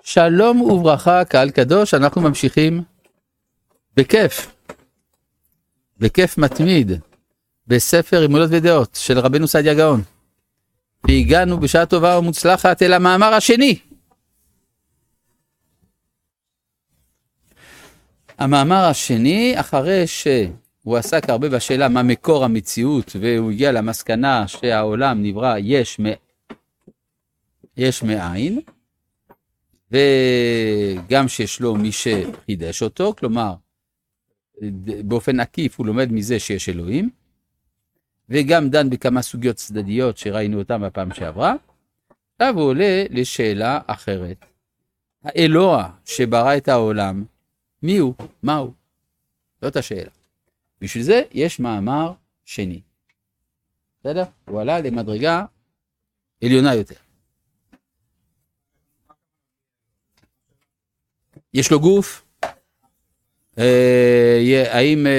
שלום וברכה, קהל קדוש, אנחנו ממשיכים בכיף מתמיד, בספר אמונות ודעות של רבנו סעדיה גאון. והגענו בשעה טובה ומוצלחת אל המאמר השני. המאמר השני, אחרי שהוא עסק הרבה בשאלה מה מקור המציאות, והוא הגיע למסקנה שהעולם נברא יש מאין, וגם שיש לו מי שחידש אותו, כלומר, באופן עקיף הוא לומד מזה שיש אלוהים, וגם דן בכמה סוגיות צדדיות שראינו אותם בפעם שעברה. עכשיו הוא עולה לשאלה אחרת. האלוה שברא את העולם, מי הוא? מה הוא? זאת השאלה. בשביל זה יש מאמר שני. בסדר? הוא עלה למדרגה עליונה יותר. יש לו גוף? האם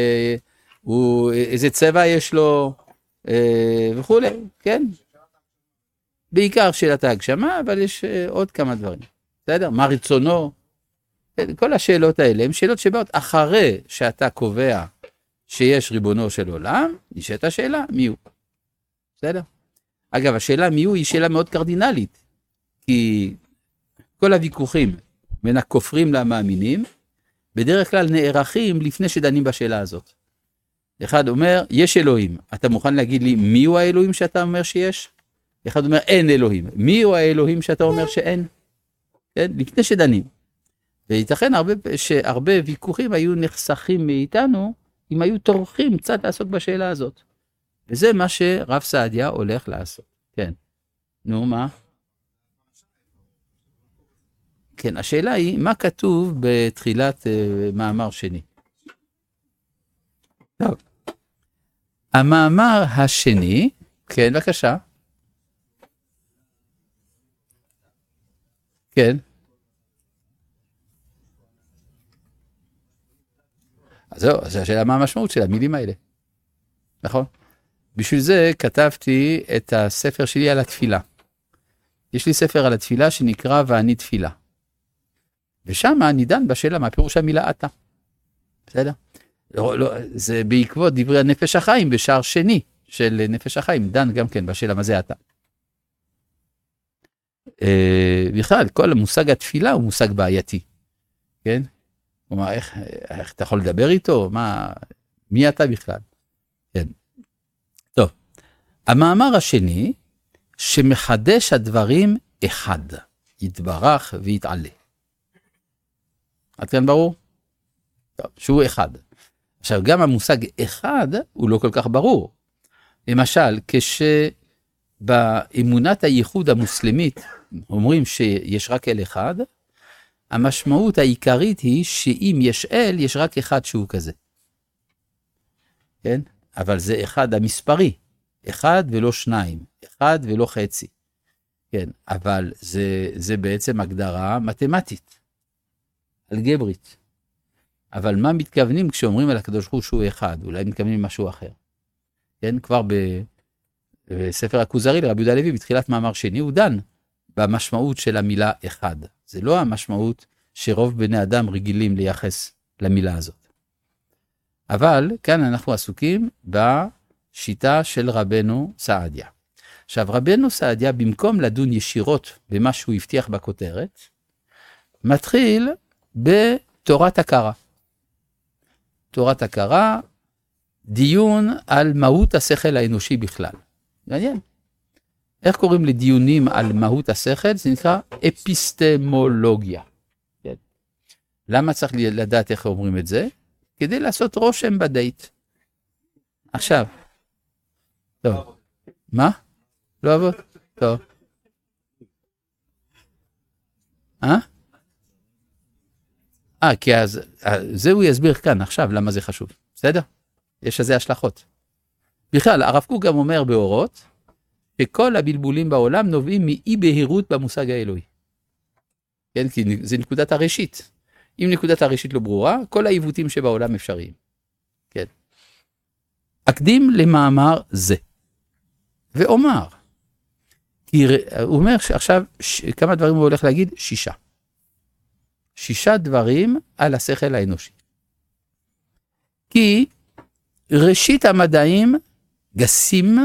איזה צבע יש לו? וכו', כן? בעיקר שאלת ההגשמה, אבל יש עוד כמה דברים. בסדר? מה רצונו? כל השאלות האלה הן שאלות שבאות אחרי שאתה קובע שיש ריבונו של עולם, נשאלת השאלה מי הוא. בסדר? אגב, השאלה מי הוא היא שאלה מאוד קרדינלית, כי כל הוויכוחים בין הכופרים למאמינים, בדרך כלל נערכים לפני שדנים בשאלה הזאת. אחד אומר, יש אלוהים, אתה מוכן להגיד לי מי הוא האלוהים שאתה אומר שיש? אחד אומר, אין אלוהים, מי הוא האלוהים שאתה אומר שאין? כן? לפני שדנים. וייתכן שהרבה ויכוחים היו נחסכים מאיתנו, אם היו טורחים קצת לעסוק בשאלה הזאת. וזה מה שרב סעדיה הולך לעשות. כן. נו, מה? כן, השאלה היא, מה כתוב בתחילת מאמר שני? טוב. המאמר השני, כן, בבקשה. כן. אז זהו, אז השאלה מה המשמעות של המילים האלה. נכון? בשביל זה כתבתי את הספר שלי על התפילה. יש לי ספר על התפילה שנקרא ואני תפילה. ושם נידן בשאלה מה פירוש המילה אתה. בסדר? לא, זה בעקבות דברי הנפש החיים בשער שני של נפש החיים, דן גם כן בשאלה מה זה אתה. בכלל, כל המושג התפילה הוא מושג בעייתי. כן? כלומר, איך אתה יכול לדבר איתו? מי אתה בכלל? כן. טוב. המאמר השני, שמחדש הדברים אחד, יתברך ויתעלה. עד כאן ברור? טוב, שהוא אחד. עכשיו, גם המושג אחד הוא לא כל כך ברור. למשל, כשבאמונת הייחוד המוסלמית אומרים שיש רק אל אחד, המשמעות העיקרית היא שאם יש אל, יש רק אחד שהוא כזה. כן? אבל זה אחד המספרי. אחד ולא שניים. אחד ולא חצי. כן? אבל זה בעצם הגדרה מתמטית. אלגברית. אבל מה מתכוונים כשאומרים על הקדוש ברוך הוא שהוא אחד? אולי מתכוונים משהו אחר. כן? כבר בספר הכוזרי לרבי יהודה הלוי, בתחילת מאמר שני, הוא דן במשמעות של המילה אחד. זה לא המשמעות שרוב בני אדם רגילים לייחס למילה הזאת. אבל כאן אנחנו עסוקים בשיטה של רבנו סעדיה. עכשיו, רבנו סעדיה, במקום לדון ישירות במה שהוא הבטיח בכותרת, מתחיל בתורת הכרה. תורת הכרה, דיון על מהות השכל האנושי בכלל. מעניין. איך קוראים לדיונים על מהות השכל? זה נקרא אפיסטמולוגיה. כן. למה צריך לדעת איך אומרים את זה? כדי לעשות רושם בדייט. עכשיו. טוב. מה? לא עבוד? טוב. כי אז, זה הוא יסביר כאן עכשיו למה זה חשוב. בסדר? יש לזה השלכות. בכלל, הרב קוק גם אומר באורות, שכל הבלבולים בעולם נובעים מאי בהירות במושג האלוהי. כן, כי זה נקודת הראשית. אם נקודת הראשית לא ברורה, כל העיוותים שבעולם אפשריים. כן. אקדים למאמר זה. ואומר, כי הוא אומר שעכשיו כמה דברים הוא הולך להגיד, 6. 6 דברים על השכל האנושי. כי ראשית המדעים גסים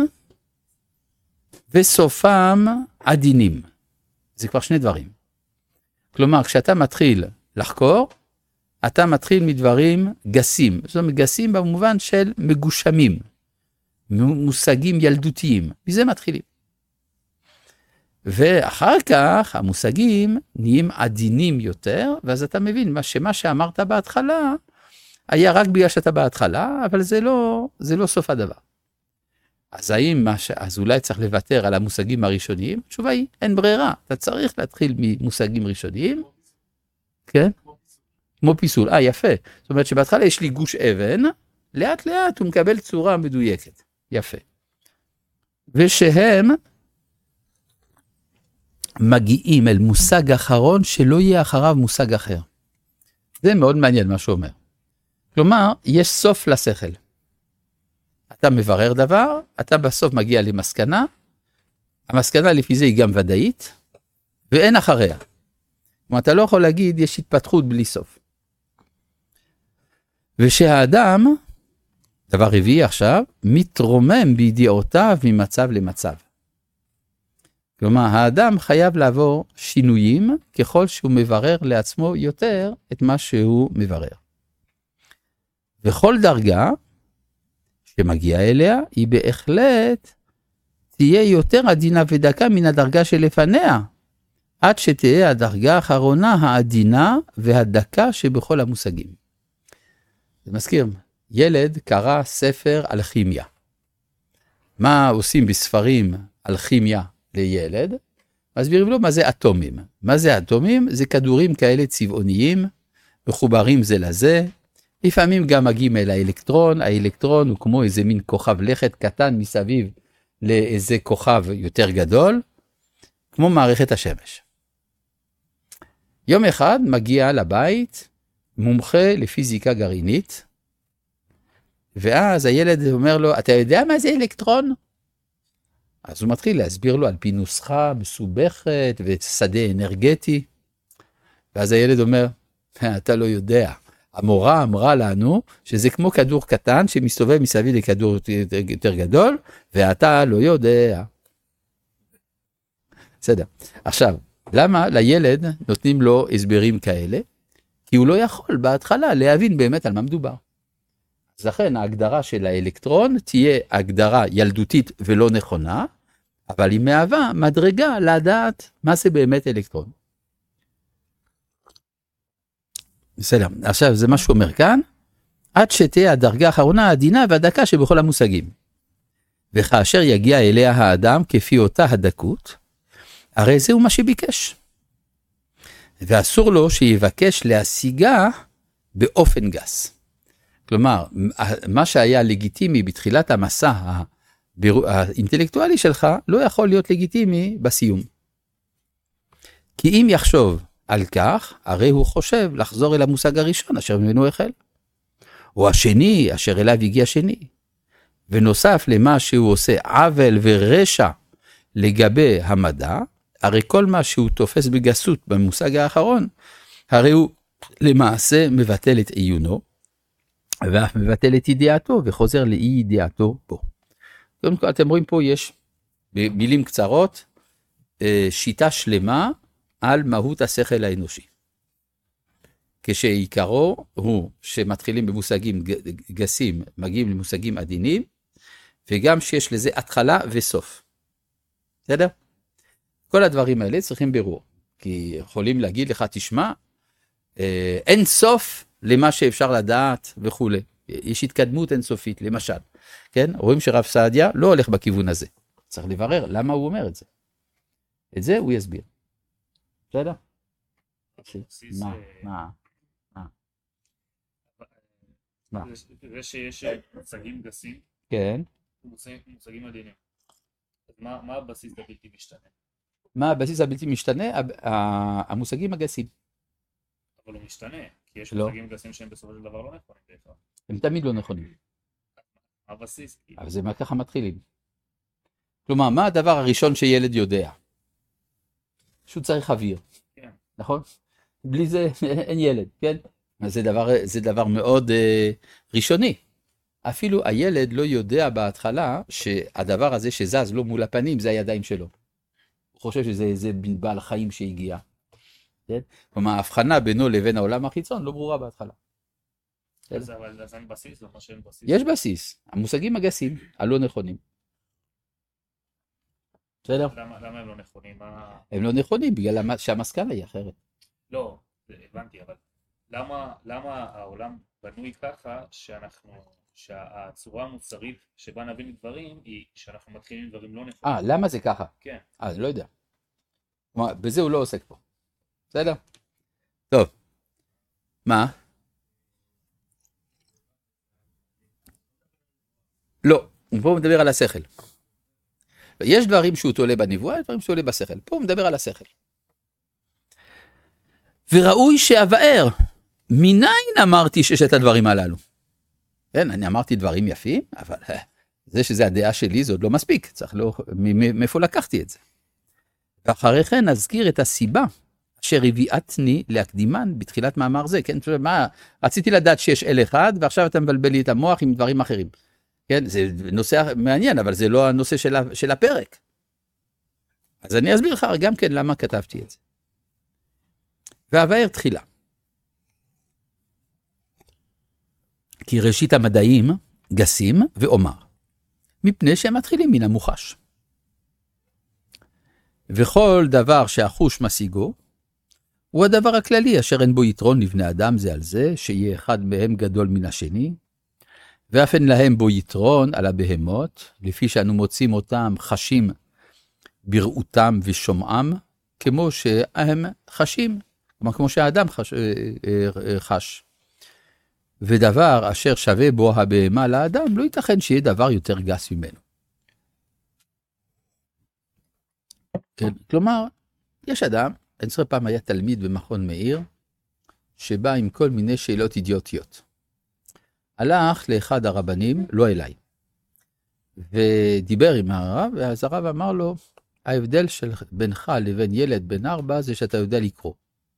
וסופם עדינים. זה כבר 2 דברים. כלומר, כשאתה מתחיל לחקור, אתה מתחיל מדברים גסים. זאת אומרת, גסים במובן של מגושמים, מושגים ילדותיים. מזה מתחילים. ואחר כך המושגים נהיים עדינים יותר, ואז אתה מבין שמה שאמרת בהתחלה, היה רק בגלל שאתה בהתחלה, אבל זה לא סוף הדבר. אז אולי צריך לוותר על המושגים הראשוניים? התשובה היא, אין ברירה. אתה צריך להתחיל ממושגים ראשוניים. כן? כמו פיסול. יפה. זאת אומרת שבהתחלה יש לי גוש אבן, לאט לאט הוא מקבל צורה מדויקת. יפה. ושהם מגיעים אל מושג אחרון שלא יהיה אחריו מושג אחר. זה מאוד מעניין מה שהוא אומר. כלומר, יש סוף לשכל. אתה מברר דבר, אתה בסוף מגיע למסקנה, המסקנה לפי זה היא גם ודאית, ואין אחריה. כלומר, אתה לא יכול להגיד, יש התפתחות בלי סוף. ושהאדם, דבר רביעי עכשיו, מתרומם בידיעותיו ממצב למצב. כלומר, האדם חייב לעבור שינויים, ככל שהוא מברר לעצמו יותר את מה שהוא מברר. וכל דרגה שמגיעה אליה, היא בהחלט תהיה יותר עדינה ודקה מן הדרגה שלפניה, עד שתהיה הדרגה האחרונה העדינה והדקה שבכל המושגים. זה מזכיר, ילד קרא ספר על כימיה. מה עושים בספרים על כימיה לילד? מסבירים לו מה זה אטומים. מה זה אטומים? זה כדורים כאלה צבעוניים, מחוברים זה לזה, לפעמים גם מגיעים אל האלקטרון, האלקטרון הוא כמו איזה מין כוכב לכת קטן מסביב לאיזה כוכב יותר גדול, כמו מערכת השמש. יום אחד מגיע לבית מומחה לפיזיקה גרעינית, ואז הילד אומר לו, אתה יודע מה זה אלקטרון? אז הוא מתחיל להסביר לו על פי נוסחה מסובכת ושדה אנרגטי, ואז הילד אומר, אתה לא יודע. המורה אמרה לנו שזה כמו כדור קטן שמסתובב מסביב לכדור יותר גדול, ואתה לא יודע. בסדר. עכשיו, למה לילד נותנים לו הסברים כאלה? כי הוא לא יכול בהתחלה להבין באמת על מה מדובר. אז לכן ההגדרה של האלקטרון תהיה הגדרה ילדותית ולא נכונה, אבל היא מהווה מדרגה לדעת מה זה באמת אלקטרון. בסדר, עכשיו זה מה שהוא אומר כאן, עד שתהיה הדרגה האחרונה העדינה והדקה שבכל המושגים. וכאשר יגיע אליה האדם כפי אותה הדקות, הרי זהו מה שביקש. ואסור לו שיבקש להשיגה באופן גס. כלומר, מה שהיה לגיטימי בתחילת המסע האינטלקטואלי שלך, לא יכול להיות לגיטימי בסיום. כי אם יחשוב על כך, הרי הוא חושב לחזור אל המושג הראשון אשר ממנו החל. או השני אשר אליו הגיע שני. ונוסף למה שהוא עושה עוול ורשע לגבי המדע, הרי כל מה שהוא תופס בגסות במושג האחרון, הרי הוא למעשה מבטל את עיונו, ואף מבטל את ידיעתו וחוזר לאי ידיעתו פה. קודם כל אתם רואים פה יש במילים קצרות שיטה שלמה על מהות השכל האנושי. כשעיקרו הוא שמתחילים במושגים גסים, מגיעים למושגים עדינים, וגם שיש לזה התחלה וסוף. בסדר? כל הדברים האלה צריכים בירור, כי יכולים להגיד לך, תשמע, אין סוף למה שאפשר לדעת וכו'. יש התקדמות אינסופית, למשל. כן? רואים שרב סעדיה לא הולך בכיוון הזה. צריך לברר למה הוא אומר את זה. את זה הוא יסביר. בסדר? מה? זה שיש מושגים גסים, כן. מושגים עדינים. אז מה הבסיס הבלתי משתנה? מה הבסיס הבלתי משתנה? המושגים הגסים. אבל הוא משתנה, כי יש לא. מושגים גסים שהם בסופו של דבר לא נכונים. הם תמיד לא נכונים. מה הבסיס? אבל זה מה ככה מתחילים. כלומר, מה הדבר הראשון שילד יודע? שהוא צריך אוויר. כן. נכון? בלי זה אין ילד, כן? אז זה דבר מאוד ראשוני. אפילו הילד לא יודע בהתחלה שהדבר הזה שזז לו מול הפנים זה הידיים שלו. הוא חושב שזה איזה בעל חיים שהגיע. כן? כלומר, ההבחנה בינו לבין העולם החיצון לא ברורה בהתחלה. אבל אז אין בסיס, לא מה שאין בסיס. יש בסיס, המושגים הגסים, הלא נכונים. בסדר? למה הם לא נכונים? הם לא נכונים, בגלל שהמסקנה היא אחרת. לא, הבנתי, אבל למה העולם בנוי ככה שהצורה המוסרית שבה נבין דברים היא שאנחנו מתחילים עם דברים לא נכונים? למה זה ככה? כן. אני לא יודע. כלומר, בזה הוא לא עוסק פה. בסדר? טוב. מה? לא, פה הוא מדבר על השכל. יש דברים שהוא תולה בנבואה, יש דברים שהוא תולה בשכל. פה הוא מדבר על השכל. וראוי שאבאר, מניין אמרתי ששת הדברים הללו? כן, אני אמרתי דברים יפים, אבל זה שזה הדעה שלי, זה עוד לא מספיק. צריך לא, מאיפה לקחתי את זה? ואחרי כן נזכיר את הסיבה אשר הביאתני להקדימן בתחילת מאמר זה. כן, מה, רציתי לדעת שיש אל אחד, ועכשיו אתה מבלבל לי את המוח עם דברים אחרים. כן, זה נושא מעניין, אבל זה לא הנושא של הפרק. אז אני אסביר לך גם כן למה כתבתי את זה. ואבאר תחילה. כי ראשית המדעים גסים ואומר, מפני שהם מתחילים מן המוחש. וכל דבר שהחוש משיגו, הוא הדבר הכללי אשר אין בו יתרון לבני אדם זה על זה, שיהיה אחד מהם גדול מן השני, ואף אין להם בו יתרון על הבהמות, לפי שאנו מוצאים אותם חשים בראותם ושומעם, כמו שהם חשים, כמו שהאדם חש. ודבר אשר שווה בו הבהמה לאדם, לא ייתכן שיהיה דבר יותר גס ממנו. כן, כלומר, יש אדם, אני זוכר פעם היה תלמיד במכון מאיר, שבא עם כל מיני שאלות אידיוטיות. הלך לאחד הרבנים, לא אליי, ודיבר עם הרב, ואז הרב אמר לו, ההבדל בינך לבין ילד בן 4 זה שאתה יודע לקרוא.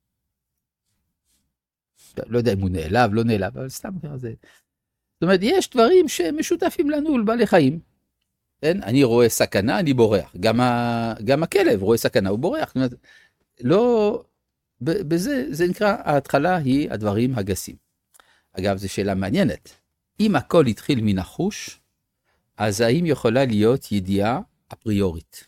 לא יודע אם הוא נעלב, לא נעלב, אבל סתם זה. זאת אומרת, יש דברים שמשותפים לנו לבעלי חיים. כן? אני רואה סכנה, אני בורח. גם הכלב רואה סכנה, הוא בורח. זאת אומרת, לא, בזה, זה נקרא, ההתחלה היא הדברים הגסים. אגב, זו שאלה מעניינת. אם הכל התחיל מן החוש, אז האם יכולה להיות ידיעה אפריורית?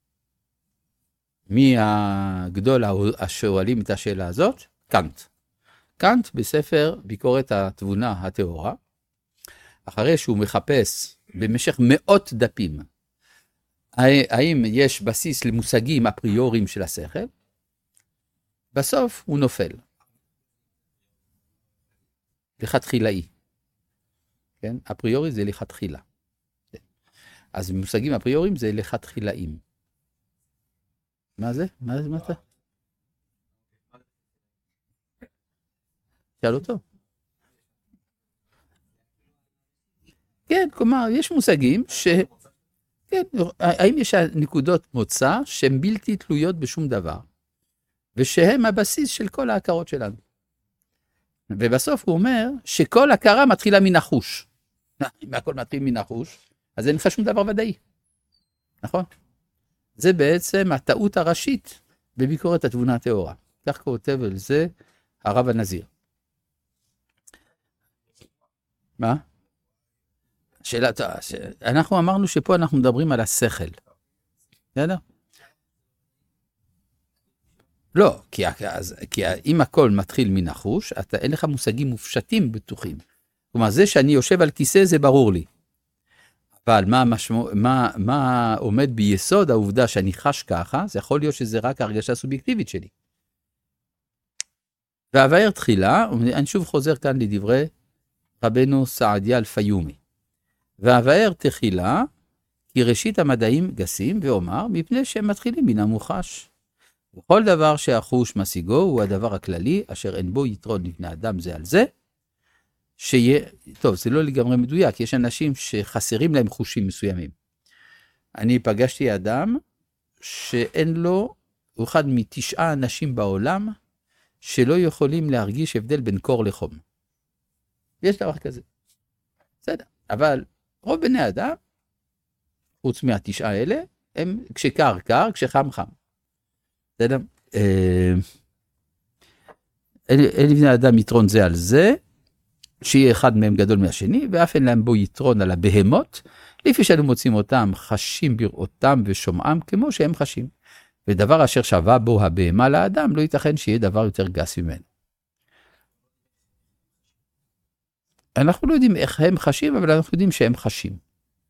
מי הגדול השואלים את השאלה הזאת? קאנט. קאנט בספר ביקורת התבונה הטהורה, אחרי שהוא מחפש במשך מאות דפים, האם יש בסיס למושגים אפריוריים של השכל, בסוף הוא נופל. לכתחילאי. כן? אפריורי זה לכתחילה. אז מושגים אפריוריים זה לכתחילאים. מה זה? מה אתה? שאל אותו. כן, כלומר, יש מושגים כן, האם יש נקודות מוצא שהן בלתי תלויות בשום דבר, ושהם הבסיס של כל ההכרות שלנו. ובסוף הוא אומר שכל הכרה מתחילה מן החוש. אם הכל מתחיל מן החוש, אז אין לך שום דבר ודאי. נכון? זה בעצם הטעות הראשית בביקורת התבונה הטהורה. כך כותב על זה הרב הנזיר. מה? אנחנו אמרנו שפה אנחנו מדברים על השכל. בסדר? לא, כי אם הכל מתחיל מן החוש, אין לך מושגים מופשטים בטוחים. כלומר, זה שאני יושב על כיסא זה ברור לי. אבל מה עומד ביסוד העובדה שאני חש ככה, זה יכול להיות שזה רק הרגשה סובייקטיבית שלי. ואבאר תחילה, אני שוב חוזר כאן לדברי רבנו סעדיה אלפיומי. ואבאר תחילה, כי ראשית המדעים גסים, ואומר, מפני שהם מתחילים מן המוחש. וכל דבר שהחוש משיגו הוא הדבר הכללי, אשר אין בו יתרון לבני אדם זה על זה, טוב, זה לא לגמרי מדויק, יש אנשים שחסרים להם חושים מסוימים. אני פגשתי אדם שאין לו, הוא אחד מ9 אנשים בעולם, שלא יכולים להרגיש הבדל בין קור לחום. יש דבר כזה. בסדר. אבל רוב בני האדם, חוץ מהתשעה האלה, הם כשקר קר, כשחם חם. בסדר? אין לבני האדם יתרון זה על זה, שיהיה אחד מהם גדול מהשני, ואף אין להם בו יתרון על הבהמות, לפי שאנו מוצאים אותם חשים בראותם ושומעם כמו שהם חשים. ודבר אשר שווה בו הבהמה לאדם, לא ייתכן שיהיה דבר יותר גס ממנו. אנחנו לא יודעים איך הם חשים, אבל אנחנו יודעים שהם חשים.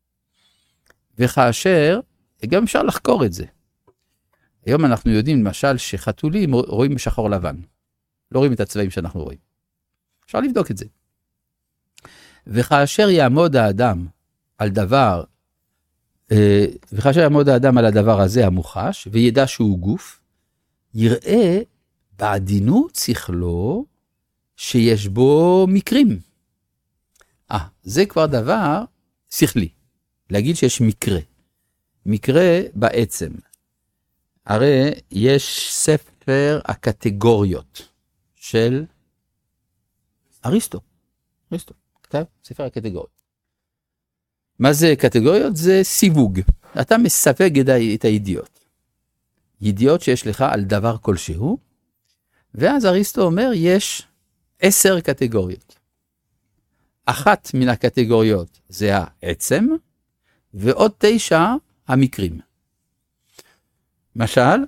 וכאשר, גם אפשר לחקור את זה. היום אנחנו יודעים, למשל, שחתולים רואים בשחור לבן. לא רואים את הצבעים שאנחנו רואים. אפשר לבדוק את זה. וכאשר יעמוד האדם על דבר, וכאשר יעמוד האדם על הדבר הזה המוחש, וידע שהוא גוף, יראה בעדינות שכלו שיש בו מקרים. זה כבר דבר שכלי. להגיד שיש מקרה. מקרה בעצם. הרי יש ספר הקטגוריות של אריסטו. כתב ספר הקטגוריות. מה זה קטגוריות? זה סיווג. אתה מסווג את הידיעות. ידיעות שיש לך על דבר כלשהו, ואז אריסטו אומר יש 10 קטגוריות. אחת מן הקטגוריות זה העצם, ועוד 9 המקרים. למשל,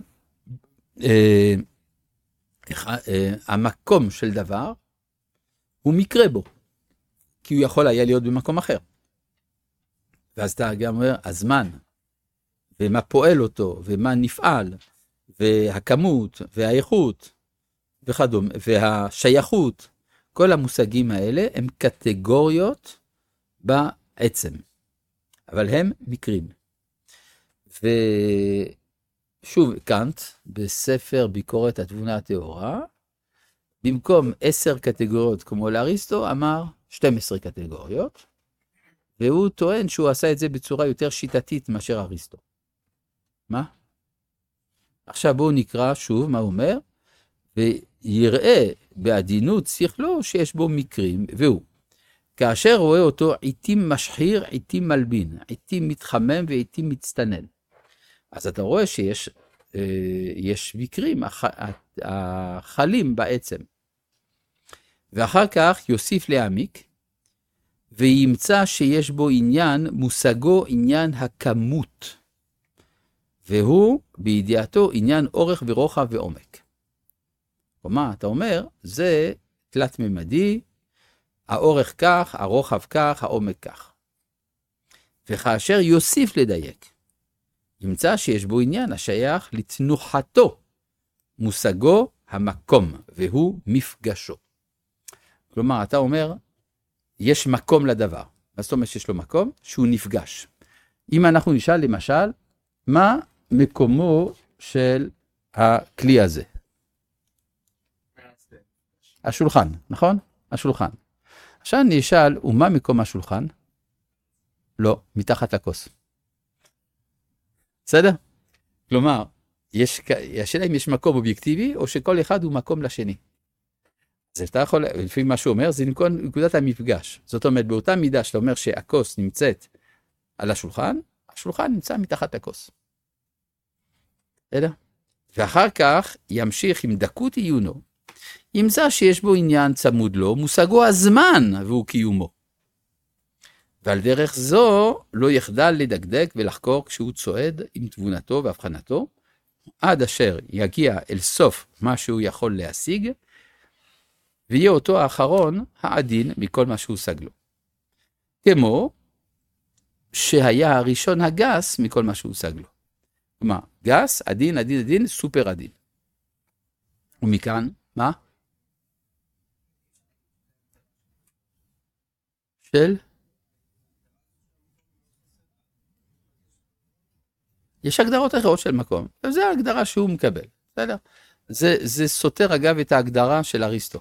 המקום של דבר הוא מקרה בו, כי הוא יכול היה להיות במקום אחר. ואז אתה גם אומר, הזמן, ומה פועל אותו, ומה נפעל, והכמות, והאיכות, וכדומה, והשייכות, כל המושגים האלה הם קטגוריות בעצם, אבל הם מקרים. ושוב, קאנט, בספר ביקורת התבונה הטהורה, במקום 10 קטגוריות כמו לאריסטו, אמר 12 קטגוריות, והוא טוען שהוא עשה את זה בצורה יותר שיטתית מאשר אריסטו. מה? עכשיו בואו נקרא שוב מה הוא אומר, ויראה בעדינות שכלו שיש בו מקרים, והוא, כאשר רואה אותו עיתים משחיר, עיתים מלבין, עיתים מתחמם ועיתים מצטנן. אז אתה רואה שיש יש מקרים החלים בעצם. ואחר כך יוסיף להעמיק, וימצא שיש בו עניין, מושגו עניין הכמות, והוא בידיעתו עניין אורך ורוחב ועומק. כלומר, אתה אומר, זה תלת ממדי, האורך כך, הרוחב כך, העומק כך. וכאשר יוסיף לדייק, ימצא שיש בו עניין השייך לתנוחתו, מושגו המקום, והוא מפגשו. כלומר, אתה אומר, יש מקום לדבר. מה זאת אומרת שיש לו מקום? שהוא נפגש. אם אנחנו נשאל למשל, מה מקומו של הכלי הזה? השולחן, נכון? השולחן. עכשיו אני אשאל, ומה מקום השולחן? לא, מתחת לכוס. בסדר? כלומר, השאלה אם יש מקום אובייקטיבי, או שכל אחד הוא מקום לשני. אז אתה יכול, לפי מה שהוא אומר, זה נקודת המפגש. זאת אומרת, באותה מידה שאתה אומר שהכוס נמצאת על השולחן, השולחן נמצא מתחת לכוס. בסדר? ואחר כך ימשיך עם דקות עיונו, ימצא שיש בו עניין צמוד לו, מושגו הזמן והוא קיומו. ועל דרך זו לא יחדל לדקדק ולחקור כשהוא צועד עם תבונתו והבחנתו, עד אשר יגיע אל סוף מה שהוא יכול להשיג, ויהיה אותו האחרון העדין מכל מה שהושג לו. כמו שהיה הראשון הגס מכל מה שהושג לו. כלומר, גס, עדין, עדין, עדין, סופר עדין. ומכאן, מה? של? יש הגדרות אחרות של מקום, וזו ההגדרה שהוא מקבל. בסדר? זה סותר אגב את ההגדרה של אריסטו.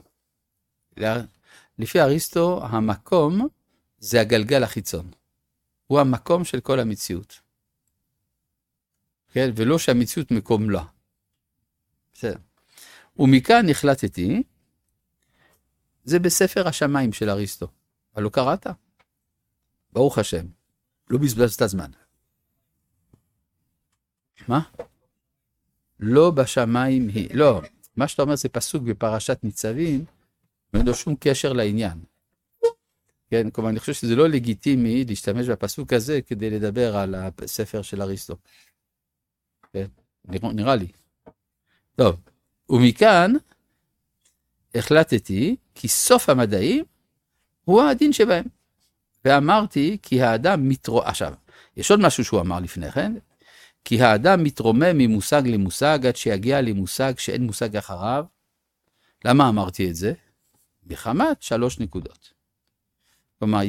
לפי אריסטו, המקום זה הגלגל החיצון. הוא המקום של כל המציאות. כן? ולא שהמציאות מקום לה. בסדר. ומכאן החלטתי, זה בספר השמיים של אריסטו, אבל לא קראת? ברוך השם, לא בזבזת הזמן. מה? לא בשמיים היא, לא, מה שאתה אומר זה פסוק בפרשת ניצבים, ואין לו שום קשר לעניין. כן, כלומר, אני חושב שזה לא לגיטימי להשתמש בפסוק הזה כדי לדבר על הספר של אריסטו. כן, נראה לי. טוב, ומכאן החלטתי כי סוף המדעים הוא הדין שבהם. ואמרתי כי האדם עכשיו, יש עוד משהו שהוא אמר לפני כן, כי האדם מתרומם ממושג למושג עד שיגיע למושג שאין מושג אחריו. למה אמרתי את זה? בחמת 3 נקודות. כלומר,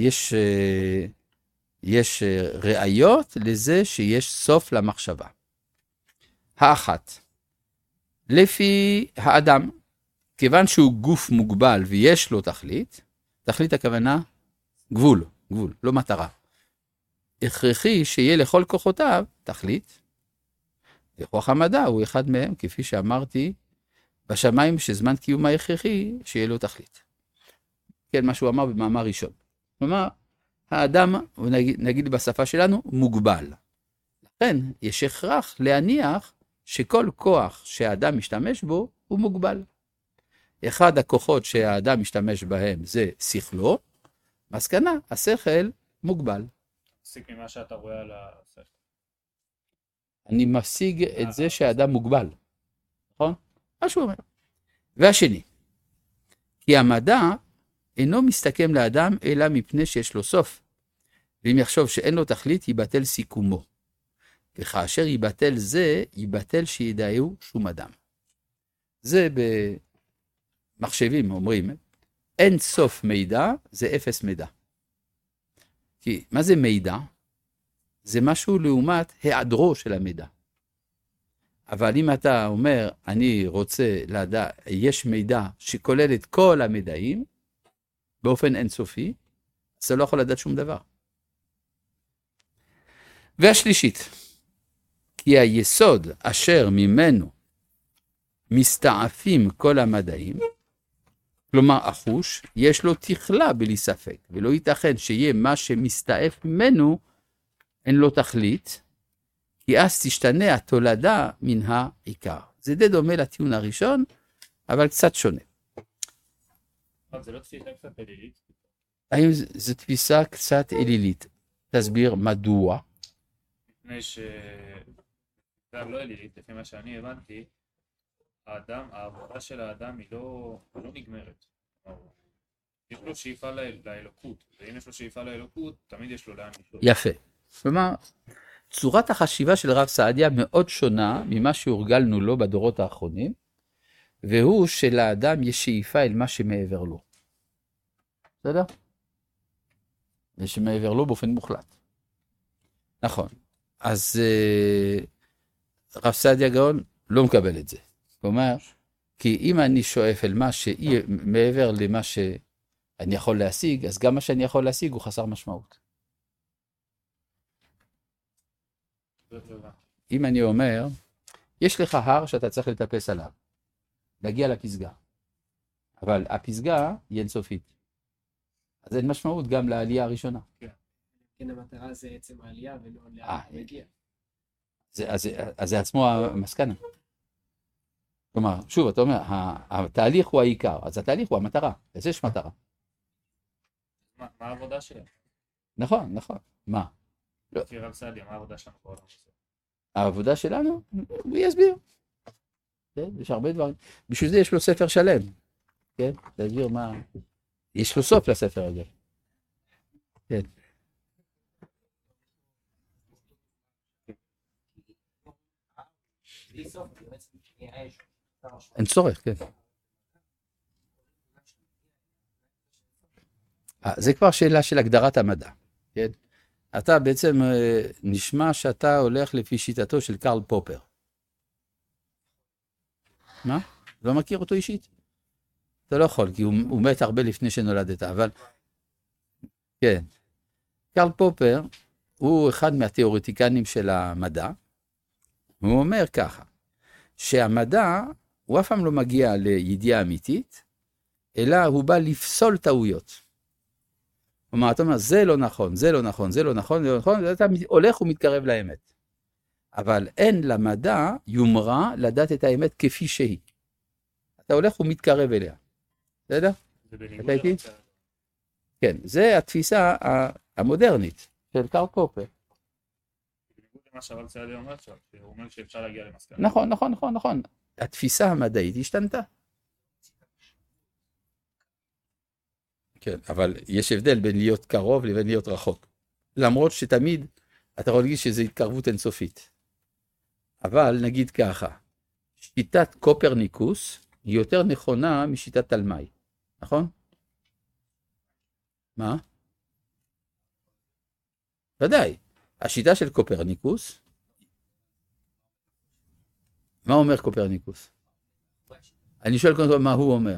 יש ראיות לזה שיש סוף למחשבה. האחת, לפי האדם, כיוון שהוא גוף מוגבל ויש לו תכלית, תכלית הכוונה גבול, לא מטרה. הכרחי שיהיה לכל כוחותיו תכלית, וכוח המדע הוא אחד מהם, כפי שאמרתי, בשמיים שזמן קיום ההכרחי שיהיה לו תכלית. כן, מה שהוא אמר במאמר ראשון. כלומר, האדם, נגיד בשפה שלנו, מוגבל. לכן, יש הכרח להניח שכל כוח שהאדם משתמש בו הוא מוגבל. אחד הכוחות שהאדם משתמש בהם זה שכלו, מסקנה, השכל מוגבל. תפסיק ממה שאתה רואה על השכל. אני משיג את זה שהאדם מוגבל. נכון? מה שהוא אומר. והשני, כי המדע אינו מסתכם לאדם אלא מפני שיש לו סוף. ואם יחשוב שאין לו תכלית, ייבטל סיכומו. וכאשר ייבטל זה, ייבטל שידעו שום אדם. זה במחשבים אומרים, אין סוף מידע, זה אפס מידע. כי מה זה מידע? זה משהו לעומת היעדרו של המידע. אבל אם אתה אומר, אני רוצה לדעת, יש מידע שכולל את כל המידעים, באופן אינסופי, אז אתה לא יכול לדעת שום דבר. והשלישית, כי היסוד אשר ממנו מסתעפים כל המדעים, כלומר החוש, יש לו תכלה בלי ספק, ולא ייתכן שיהיה מה שמסתעף ממנו, אין לו תכלית, כי אז תשתנה התולדה מן העיקר. זה די דומה לטיעון הראשון, אבל קצת שונה. זה לא תפיסה קצת אלילית? האם זו תפיסה קצת אלילית? תסביר מדוע. לפני ש... זה לא אלילית, לפי מה שאני הבנתי, העבודה של האדם היא לא נגמרת. יש לו שאיפה לאלוקות, ואם יש לו שאיפה לאלוקות, תמיד יש לו לאן לשאול. יפה. כלומר, צורת החשיבה של רב סעדיה מאוד שונה ממה שהורגלנו לו בדורות האחרונים, והוא שלאדם יש שאיפה אל מה שמעבר לו. בסדר? ושמעבר לו באופן מוחלט. נכון. אז רב סעדיה גאון לא מקבל את זה. כלומר, כי אם אני שואף אל מה שמעבר למה שאני יכול להשיג, אז גם מה שאני יכול להשיג הוא חסר משמעות. אם אני אומר, יש לך הר שאתה צריך לטפס עליו, להגיע לפסגה, אבל הפסגה היא אינסופית. אז אין משמעות גם לעלייה הראשונה. כן, המטרה זה עצם העלייה ולא לאן מגיע. אז זה עצמו המסקנה. כלומר, שוב, אתה אומר, התהליך הוא העיקר, אז התהליך הוא המטרה, אז יש מטרה. מה העבודה שלנו? נכון. מה? לפי רב סעדיה, מה העבודה שלנו בעולם הזה? העבודה שלנו, הוא יסביר. יש הרבה דברים. בשביל זה יש לו ספר שלם. כן? תסביר מה... יש לו סוף לספר הזה. כן. אין צורך, כן. זה כבר שאלה של הגדרת המדע. כן? אתה בעצם נשמע שאתה הולך לפי שיטתו של קרל פופר. מה? לא מכיר אותו אישית? אתה לא יכול, כי הוא מת הרבה לפני שנולדת, אבל... כן. קרל פופר הוא אחד מהתיאורטיקנים של המדע, והוא אומר ככה, שהמדע הוא אף פעם לא מגיע לידיעה אמיתית, אלא הוא בא לפסול טעויות. כלומר, אתה אומר, זה לא נכון, זה לא נכון, זה לא נכון, זה לא נכון, ואתה הולך ומתקרב לאמת. אבל אין למדע יומרה לדעת את האמת כפי שהיא. אתה הולך ומתקרב אליה. בסדר? זה בניגוד אתה איתי? לרב. כן, זה התפיסה המודרנית של קרל פופר. בניגוד למה שהרב סעדיה אומר עכשיו, שהוא אומר שאפשר להגיע למסקנה. נכון, נכון, נכון, נכון. התפיסה המדעית השתנתה. כן, אבל יש הבדל בין להיות קרוב לבין להיות רחוק. למרות שתמיד אתה יכול להגיד שזו התקרבות אינסופית. אבל נגיד ככה, שיטת קופרניקוס היא יותר נכונה משיטת תלמי, נכון? מה? ודאי, השיטה של קופרניקוס, מה אומר קופרניקוס? אני שואל קודם כל מה הוא אומר.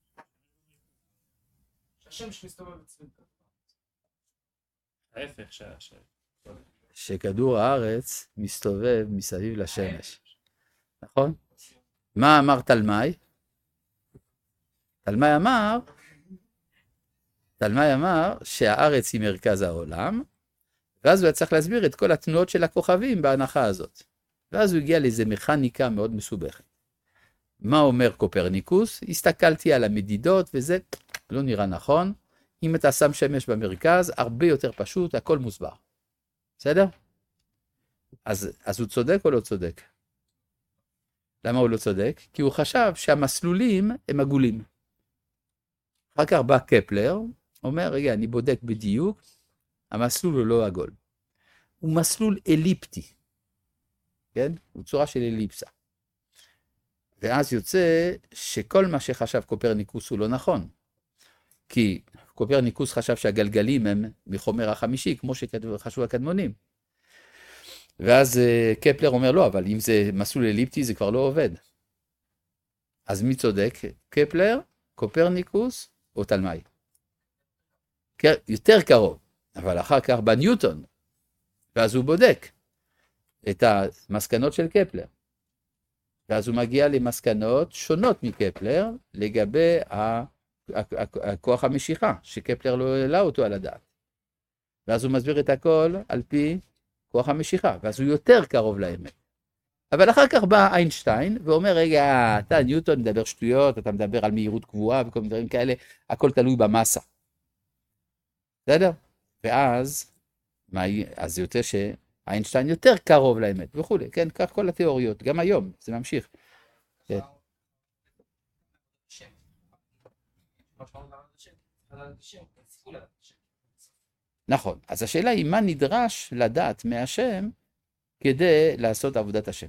השם שמסתובב אצלנו. ההפך, שכדור הארץ מסתובב מסביב לשמש. נכון? מה אמר תלמי? תלמי אמר שהארץ היא מרכז העולם, ואז הוא היה צריך להסביר את כל התנועות של הכוכבים בהנחה הזאת. ואז הוא הגיע לאיזו מכניקה מאוד מסובכת. מה אומר קופרניקוס? הסתכלתי על המדידות וזה לא נראה נכון. אם אתה שם שמש במרכז, הרבה יותר פשוט, הכל מוסבר. בסדר? אז הוא צודק או לא צודק? למה הוא לא צודק? כי הוא חשב שהמסלולים הם עגולים. אחר כך בא קפלר, אומר, רגע, אני בודק בדיוק, המסלול הוא לא עגול. הוא מסלול אליפטי. כן? הוא צורה של אליפסה. ואז יוצא שכל מה שחשב קופרניקוס הוא לא נכון. כי קופרניקוס חשב שהגלגלים הם מחומר החמישי, כמו שחשבו הקדמונים. ואז קפלר אומר לא, אבל אם זה מסלול אליפטי זה כבר לא עובד. אז מי צודק? קפלר, קופרניקוס או תלמי? יותר קרוב, אבל אחר כך בא ניוטון, ואז הוא בודק את המסקנות של קפלר. ואז הוא מגיע למסקנות שונות מקפלר לגבי הכוח המשיכה, שקפלר לא העלה אותו על הדעת. ואז הוא מסביר את הכל על פי כוח המשיכה, ואז הוא יותר קרוב לאמת. אבל אחר כך בא איינשטיין ואומר, רגע, אתה ניוטון מדבר שטויות, אתה מדבר על מהירות קבועה וכל מיני דברים כאלה, הכל תלוי במסה. בסדר? ואז, אז זה יוצא שאיינשטיין יותר קרוב לאמת וכו'. כן, כך כל התיאוריות, גם היום, זה ממשיך. כן. נכון, אז השאלה היא מה נדרש לדעת מהשם כדי לעשות עבודת השם.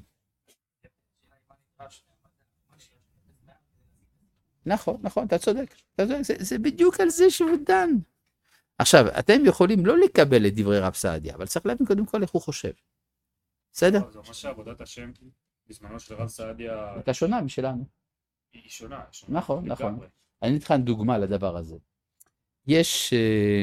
נכון, נכון, אתה צודק, זה בדיוק על זה שהוא דן. עכשיו, אתם יכולים לא לקבל את דברי רב סעדיה, אבל צריך להבין קודם כל איך הוא חושב. בסדר? זה אומר שעבודת השם בזמנו של רב סעדיה הייתה שונה משלנו. היא שונה. נכון, נכון. לגמרי. אני אתן לך דוגמה לדבר הזה. יש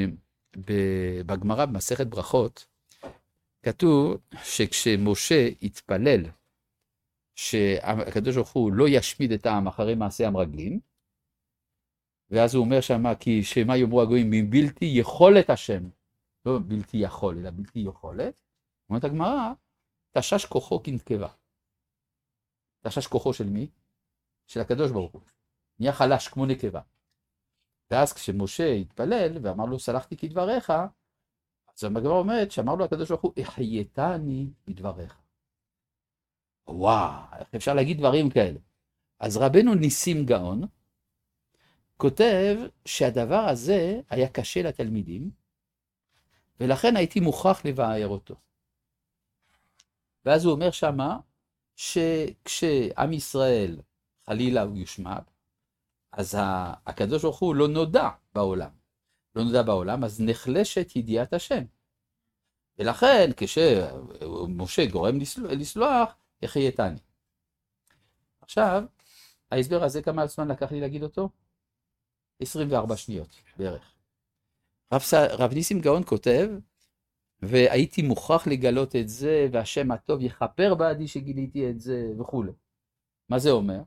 בגמרא במסכת ברכות, כתוב שכשמשה התפלל שהקדוש ברוך הוא לא ישמיד את העם אחרי מעשה המרגלים, ואז הוא אומר שמה כי שמה יאמרו הגויים מבלתי יכולת השם, לא בלתי יכול אלא בלתי יכולת, אומרת הגמרא, תשש כוחו כנקבה. תשש כוחו של מי? של הקדוש ברוך הוא. נהיה חלש כמו נקבה. ואז כשמשה התפלל ואמר לו סלחתי כדבריך, אז הגמרא אומרת שאמר לו הקדוש ברוך הוא החייתני בדבריך. וואו, איך אפשר להגיד דברים כאלה? אז רבנו ניסים גאון כותב שהדבר הזה היה קשה לתלמידים, ולכן הייתי מוכרח לבאר אותו. ואז הוא אומר שמה, שכשעם ישראל חלילה הוא יושמד, אז הקדוש ברוך הוא לא נודע בעולם. לא נודע בעולם, אז נחלשת ידיעת השם. ולכן כשמשה גורם לסלוח, החייתני. עכשיו, ההסבר הזה כמה זמן לקח לי להגיד אותו? 24 שניות בערך. רב ניסים גאון כותב, והייתי מוכרח לגלות את זה, והשם הטוב יכפר בעדי שגיליתי את זה וכו'. מה זה אומר?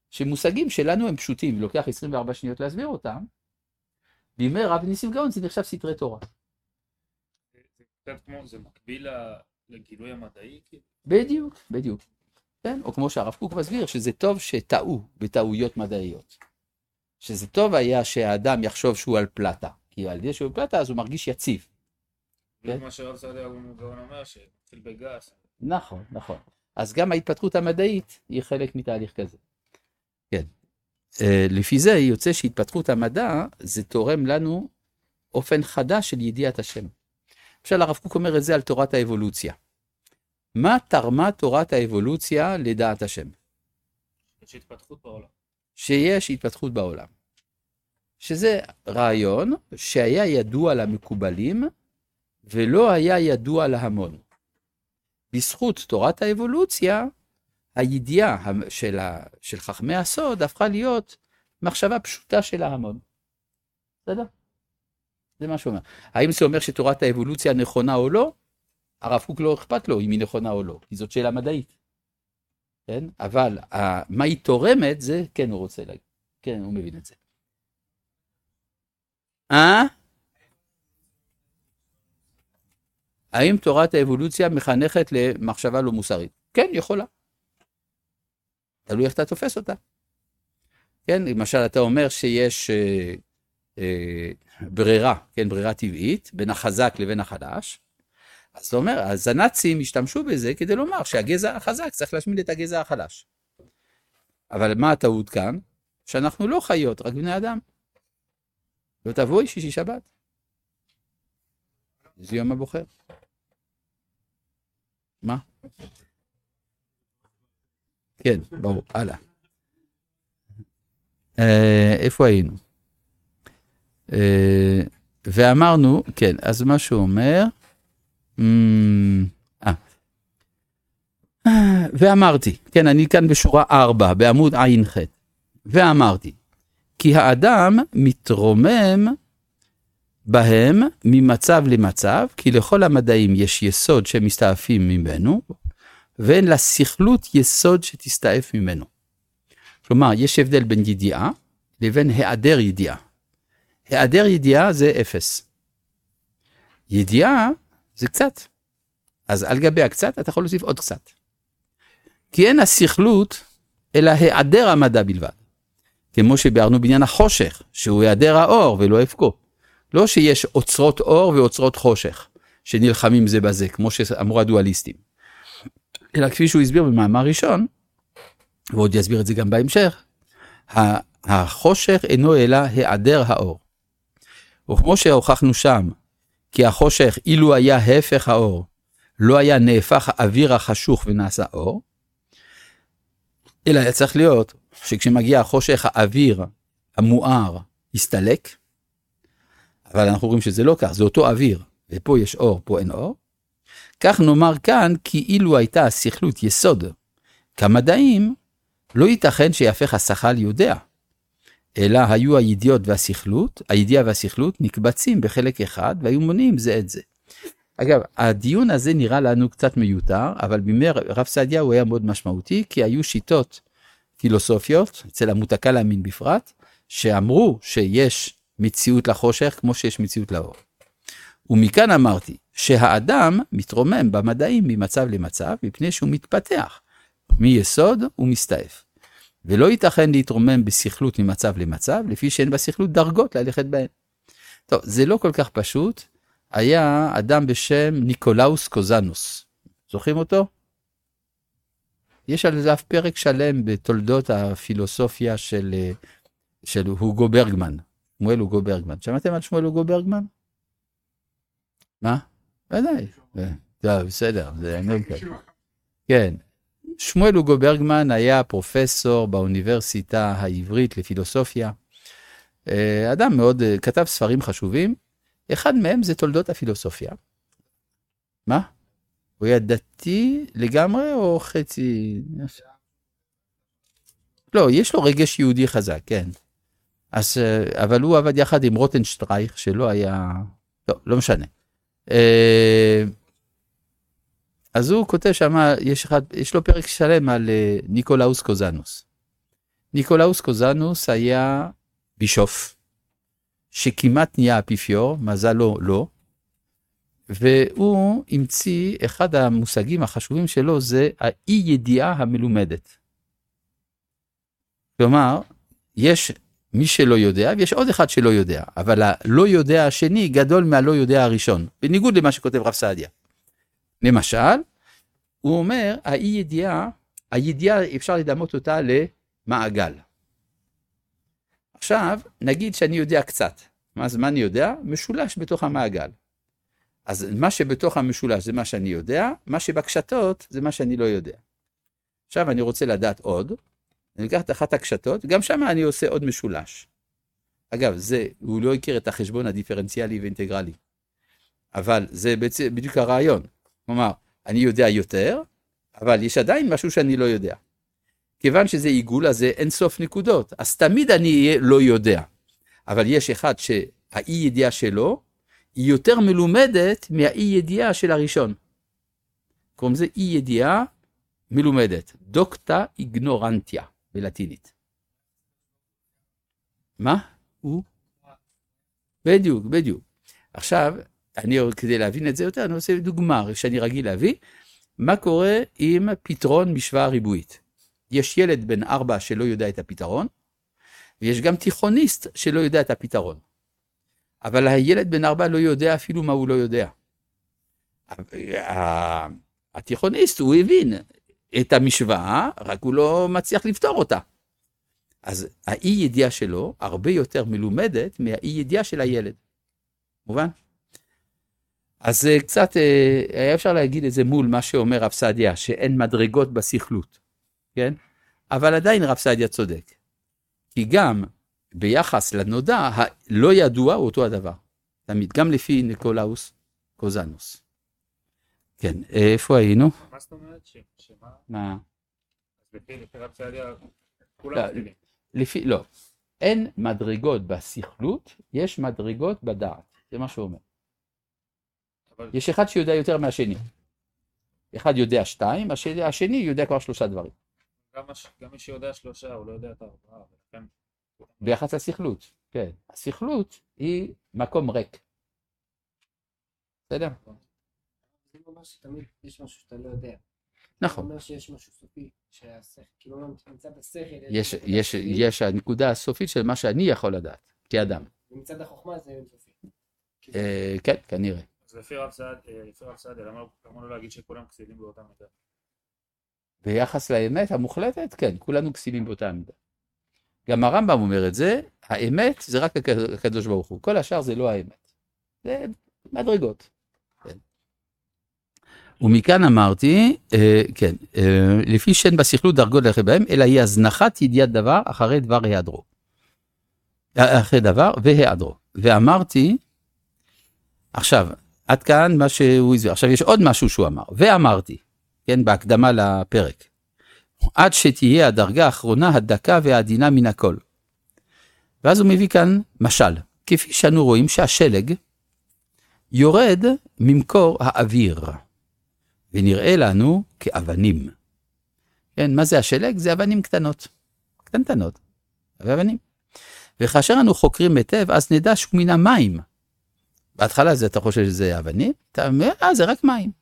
שמושגים שלנו הם פשוטים, לוקח 24 שניות להסביר אותם, בימי רב ניסים גאון זה נחשב סתרי תורה. זה קצת כמו, זה מקביל לגילוי המדעי? בדיוק, בדיוק. כן? או כמו שהרב קוק מסביר, שזה טוב שטעו בטעויות מדעיות. שזה טוב היה שהאדם יחשוב שהוא על פלטה, כי על ידי שהוא על פלטה אז הוא מרגיש יציב. כן? מה שהרב סעדיה גאון אומר, שמתחיל בגס. נכון, נכון. אז גם ההתפתחות המדעית היא חלק מתהליך כזה. כן. לפי זה יוצא שהתפתחות המדע זה תורם לנו אופן חדש של ידיעת השם. למשל הרב קוק אומר את זה על תורת האבולוציה. מה תרמה תורת האבולוציה לדעת השם? יש התפתחות בעולם. שיש התפתחות בעולם. שזה רעיון שהיה ידוע למקובלים ולא היה ידוע להמון. בזכות תורת האבולוציה, הידיעה של חכמי הסוד הפכה להיות מחשבה פשוטה של ההמון. בסדר? זה מה שהוא אומר. האם זה אומר שתורת האבולוציה נכונה או לא? הרב קוק לא אכפת לו אם היא נכונה או לא, כי זאת שאלה מדעית. כן? אבל מה היא תורמת זה, כן הוא רוצה להגיד. כן, הוא מבין את זה. האם תורת האבולוציה מחנכת למחשבה לא מוסרית? כן, יכולה. תלוי איך אתה תופס אותה. כן, למשל אתה אומר שיש ברירה, כן, ברירה טבעית, בין החזק לבין החלש. אז אתה אומר, אז הנאצים השתמשו בזה כדי לומר שהגזע החזק צריך להשמיד את הגזע החלש. אבל מה הטעות כאן? שאנחנו לא חיות, רק בני אדם. לא תבואי שישי שבת. זה יום הבוחר. מה? כן, ברור, הלאה. איפה היינו? ואמרנו, כן, אז מה שהוא אומר, ואמרתי, כן, אני כאן בשורה 4, בעמוד עין ח', ואמרתי, כי האדם מתרומם בהם ממצב למצב, כי לכל המדעים יש יסוד שמסתעפים ממנו, ואין לשכלות יסוד שתסתעף ממנו. כלומר, יש הבדל בין ידיעה לבין היעדר ידיעה. היעדר ידיעה זה 0. ידיעה זה קצת. אז על גבי הקצת אתה יכול להוסיף עוד קצת. כי אין השכלות אלא היעדר המדע בלבד. כמו שביארנו בעניין החושך, שהוא היעדר האור ולא הפקו. לא שיש אוצרות אור ואוצרות חושך, שנלחמים זה בזה, כמו שאמרו הדואליסטים. אלא כפי שהוא הסביר במאמר ראשון, ועוד יסביר את זה גם בהמשך, החושך אינו אלא היעדר האור. וכמו שהוכחנו שם, כי החושך אילו היה הפך האור, לא היה נהפך האוויר החשוך ונעשה אור, אלא היה צריך להיות שכשמגיע החושך האוויר המואר יסתלק, אבל אנחנו רואים שזה לא כך, זה אותו אוויר, ופה יש אור, פה אין אור. כך נאמר כאן, כי אילו הייתה השכלות יסוד כמדעים, לא ייתכן שיהפך השכל יודע, אלא היו הידיעות והשכלות, הידיעה והשכלות נקבצים בחלק אחד, והיו מונים זה את זה. אגב, הדיון הזה נראה לנו קצת מיותר, אבל בימי רב סעדיה הוא היה מאוד משמעותי, כי היו שיטות פילוסופיות, אצל המותקל המין בפרט, שאמרו שיש מציאות לחושך כמו שיש מציאות לאור. ומכאן אמרתי שהאדם מתרומם במדעים ממצב למצב, מפני שהוא מתפתח מיסוד ומסתעף. ולא ייתכן להתרומם בשכלות ממצב למצב, לפי שאין בשכלות דרגות ללכת בהן. טוב, זה לא כל כך פשוט. היה אדם בשם ניקולאוס קוזנוס. זוכרים אותו? יש על זה אף פרק שלם בתולדות הפילוסופיה של הוגו ברגמן. שמואל הוגו ברגמן. שמעתם על שמואל הוגו ברגמן? מה? ודאי. טוב, בסדר. כן. שמואל הוגו ברגמן היה פרופסור באוניברסיטה העברית לפילוסופיה. אדם מאוד, כתב ספרים חשובים. אחד מהם זה תולדות הפילוסופיה. מה? הוא היה דתי לגמרי או חצי? לא, יש לו רגש יהודי חזק, כן. אז, אבל הוא עבד יחד עם רוטנשטרייך, שלא היה... לא משנה. אז הוא כותב שם, יש לו פרק שלם על ניקולאוס קוזנוס. ניקולאוס קוזנוס היה בישוף, שכמעט נהיה אפיפיור, מזלו לא, והוא המציא, אחד המושגים החשובים שלו זה האי ידיעה המלומדת. כלומר, יש מי שלא יודע, ויש עוד אחד שלא יודע, אבל הלא יודע השני גדול מהלא יודע הראשון, בניגוד למה שכותב רב סעדיה. למשל, הוא אומר, האי ידיעה, הידיעה אפשר לדמות אותה למעגל. עכשיו, נגיד שאני יודע קצת. מה אני יודע? משולש בתוך המעגל. אז מה שבתוך המשולש זה מה שאני יודע, מה שבקשתות זה מה שאני לא יודע. עכשיו אני רוצה לדעת עוד, אני אקח את אחת הקשתות, גם שם אני עושה עוד משולש. אגב, הוא לא הכיר את החשבון הדיפרנציאלי ואינטגרלי. אבל זה בדיוק הרעיון. כלומר, אני יודע יותר, אבל יש עדיין משהו שאני לא יודע. כיוון שזה עיגול, אז זה אין סוף נקודות. אז תמיד אני אהיה לא יודע. אבל יש אחד שהאי ידיעה שלו, היא יותר מלומדת מהאי ידיעה של הראשון. קוראים זה אי ידיעה מלומדת. דוקטה איגנורנטיה בלטינית. מה? הוא? בדיוק, בדיוק. עכשיו, כדי להבין את זה יותר, אני עושה דוגמה שאני רגיל להביא. מה קורה עם פתרון משוואה ריבועית? יש ילד בן 4 שלא יודע את הפתרון, ויש גם תיכוניסט שלא יודע את הפתרון. אבל הילד בן 4 לא יודע אפילו מה הוא לא יודע. התיכוניסט, הוא הבין את המשוואה, רק הוא לא מצליח לפתור אותה. אז האי ידיעה שלו הרבה יותר מלומדת מהאי ידיעה של הילד. מובן? אז קצת, היה אפשר להגיד את זה מול מה שאומר רב סעדיה, שאין מדרגות בסכלות. כן? אבל עדיין רב סעדיה צודק. כי גם ביחס לנודע, הלא ידוע הוא אותו הדבר. תמיד, גם לפי ניקולאוס קוזנוס. כן, איפה היינו? מה זאת אומרת? שמה? מה? אז לפי רב סעדיה, כולם מבינים. לא. אין מדרגות בסכלות, יש מדרגות בדעת. זה מה שהוא אומר. יש אחד שיודע יותר מהשני. אחד יודע 2, השני יודע כבר 3 דברים. גם מי שיודע 3, הוא לא יודע את 4. ביחס לסכלות, כן. הסכלות היא מקום ריק. בסדר? זה אומר שתמיד יש משהו שאתה לא יודע. נכון. זה אומר שיש משהו סופי, כאילו לא נמצא בשכל. יש הנקודה הסופית של מה שאני יכול לדעת, כאדם. ומצד החוכמה זה אין סופי. כן, כנראה. אז לפי רב סעדיה, למה לא להגיד שכולם כסילים באותה מידה? ביחס לאמת המוחלטת, כן, כולנו כסילים באותה מידה. גם הרמב"ם אומר את זה, האמת זה רק הקדוש ברוך הוא, כל השאר זה לא האמת. זה מדרגות. כן. ומכאן אמרתי, כן, לפי שאין בסכלות דרגות לכי בהם, אלא היא הזנחת ידיעת דבר אחרי דבר היעדרו. אחרי דבר והיעדרו. ואמרתי, עכשיו, עד כאן מה שהוא הסביר. עכשיו יש עוד משהו שהוא אמר, ואמרתי, כן, בהקדמה לפרק. עד שתהיה הדרגה האחרונה הדקה והעדינה מן הכל. ואז הוא מביא כאן משל, כפי שאנו רואים שהשלג יורד ממקור האוויר, ונראה לנו כאבנים. כן, מה זה השלג? זה אבנים קטנות, קטנטנות, אבנים. וכאשר אנו חוקרים היטב, אז נדע שהוא מן המים. בהתחלה אתה חושב שזה אבנים, אתה אומר, זה רק מים.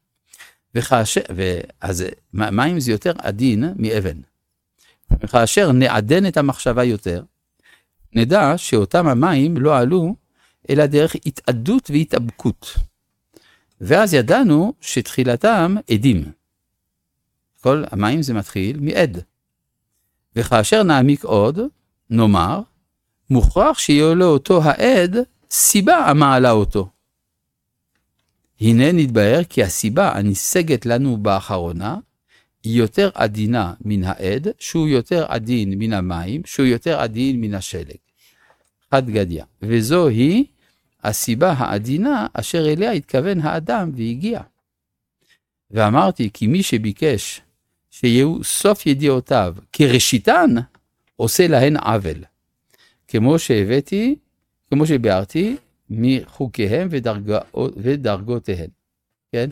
אז מים זה יותר עדין מאבן. וכאשר נעדן את המחשבה יותר, נדע שאותם המים לא עלו, אלא דרך התאדות והתאבקות. ואז ידענו שתחילתם עדים. כל המים זה מתחיל מעד. וכאשר נעמיק עוד, נאמר, מוכרח שיהיה לו אותו העד, סיבה המעלה אותו. הנה נתבהר כי הסיבה הניסגת לנו באחרונה, היא יותר עדינה מן העד, שהוא יותר עדין מן המים, שהוא יותר עדין מן השלג. חד גדיה. וזו היא הסיבה העדינה אשר אליה התכוון האדם והגיע. ואמרתי כי מי שביקש שיהיו סוף ידיעותיו כראשיתן, עושה להן עוול. כמו שביארתי, מחוקיהם ודרגותיהם. כן?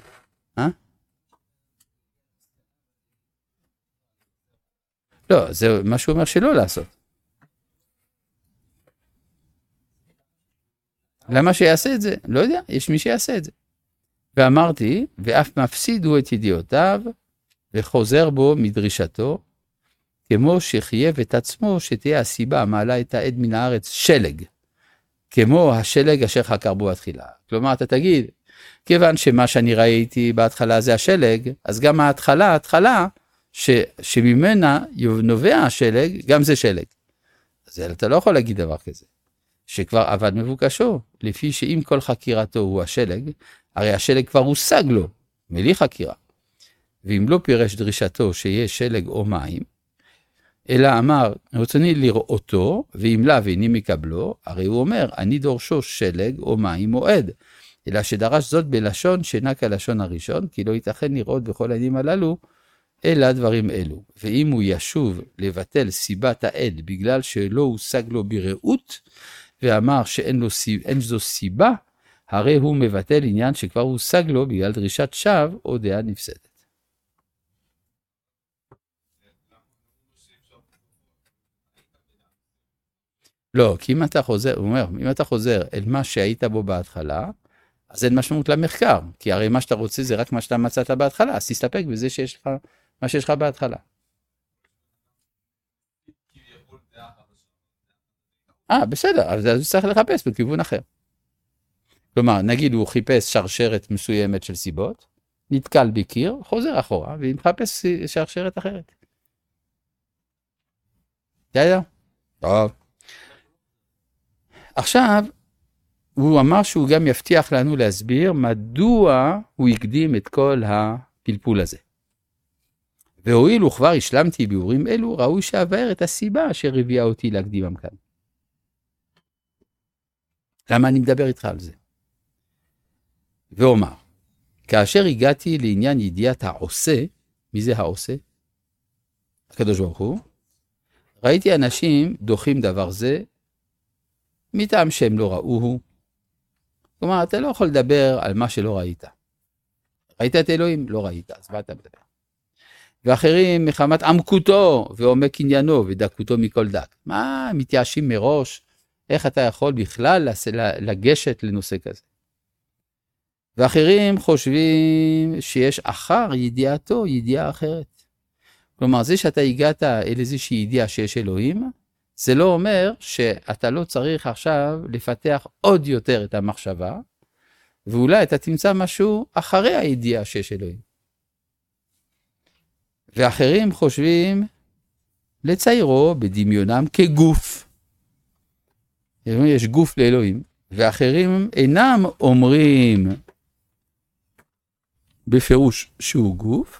לא, זה מה שהוא אומר שלא לעשות. למה שיעשה את זה? לא יודע, יש מי שיעשה את זה. ואמרתי, ואף מפסיד הוא את ידיעותיו, וחוזר בו מדרישתו, כמו שחייב את עצמו שתהיה הסיבה מעלה את העד מן הארץ שלג, כמו השלג אשר חקר בו התחילה. כלומר, אתה תגיד, כיוון שמה שאני ראיתי בהתחלה זה השלג, אז גם ההתחלה שממנה נובע השלג, גם זה שלג. אז אתה לא יכול להגיד דבר כזה. שכבר עבד מבוקשו, לפי שאם כל חקירתו הוא השלג, הרי השלג כבר הושג לו, מלי חקירה. ואם לא פירש דרישתו שיש שלג או מים, אלא אמר, רצוני לראותו, ואם לה ואיני מקבלו, הרי הוא אומר, אני דורשו שלג או מים או עד, אלא שדרש זאת בלשון שאינה כלשון הראשון, כי לא ייתכן לראות בכל העדים הללו, אלא דברים אלו. ואם הוא ישוב לבטל סיבת העד, בגלל שלא הושג לו בראות, ואמר שאין זו סיבה, הרי הוא מבטל עניין שכבר הושג לו בגלל דרישת שווא או דעה נפסדת. לא, כי אם אתה חוזר, הוא אומר, אם אתה חוזר אל מה שהיית בו בהתחלה, אז אין משמעות למחקר, כי הרי מה שאתה רוצה זה רק מה שאתה מצאת בהתחלה, אז תסתפק בזה שיש לך, מה שיש לך בהתחלה. בסדר, אז הוא צריך לחפש בכיוון אחר. כלומר, נגיד הוא חיפש שרשרת מסוימת של סיבות, נתקל בקיר, חוזר אחורה, ומחפש שרשרת אחרת. יאללה. טוב. עכשיו, הוא אמר שהוא גם יבטיח לנו להסביר מדוע הוא הקדים את כל הפלפול הזה. והואיל וכבר השלמתי ביאורים אלו, ראוי שאבאר את הסיבה אשר הביאה אותי להקדימם כאן. למה אני מדבר איתך על זה? ואומר, כאשר הגעתי לעניין ידיעת העושה, מי זה העושה? הקדוש ברוך הוא, ראיתי אנשים דוחים דבר זה, מטעם שהם לא ראוהו. כלומר, אתה לא יכול לדבר על מה שלא ראית. ראית את אלוהים? לא ראית, אז מה אתה מדבר? ואחרים מחמת עמקותו ועומק עניינו ודקותו מכל דק. מה, מתייאשים מראש? איך אתה יכול בכלל לגשת לנושא כזה? ואחרים חושבים שיש אחר ידיעתו ידיעה אחרת. כלומר, זה שאתה הגעת אל איזושהי ידיעה שיש אלוהים, זה לא אומר שאתה לא צריך עכשיו לפתח עוד יותר את המחשבה, ואולי אתה תמצא משהו אחרי הידיעה שיש אלוהים. ואחרים חושבים לציירו בדמיונם כגוף. יש גוף לאלוהים, ואחרים אינם אומרים בפירוש שהוא גוף,